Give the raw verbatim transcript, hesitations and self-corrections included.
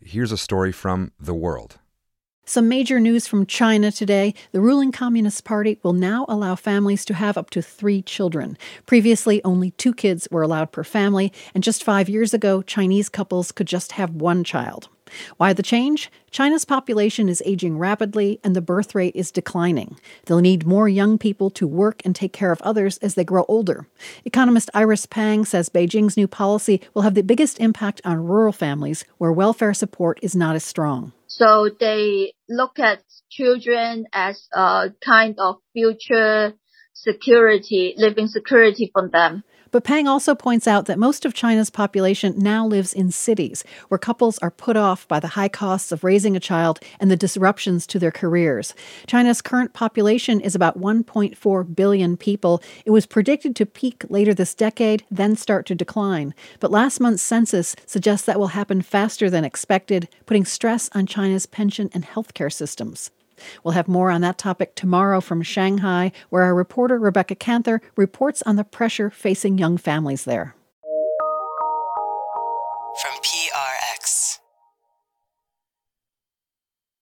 here's a story from The World. Some major news from China today. The ruling Communist Party will now allow families to have up to three children. Previously, only two kids were allowed per family, and just five years ago, Chinese couples could just have one child. Why the change? China's population is aging rapidly and the birth rate is declining. They'll need more young people to work and take care of others as they grow older. Economist Iris Pang says Beijing's new policy will have the biggest impact on rural families where welfare support is not as strong. So they look at children as a kind of future security, living security for them. But Pang also points out that most of China's population now lives in cities, where couples are put off by the high costs of raising a child and the disruptions to their careers. China's current population is about one point four billion people. It was predicted to peak later this decade, then start to decline. But last month's census suggests that will happen faster than expected, putting stress on China's pension and healthcare systems. We'll have more on that topic tomorrow from Shanghai, where our reporter Rebecca Canther reports on the pressure facing young families there. From P R X.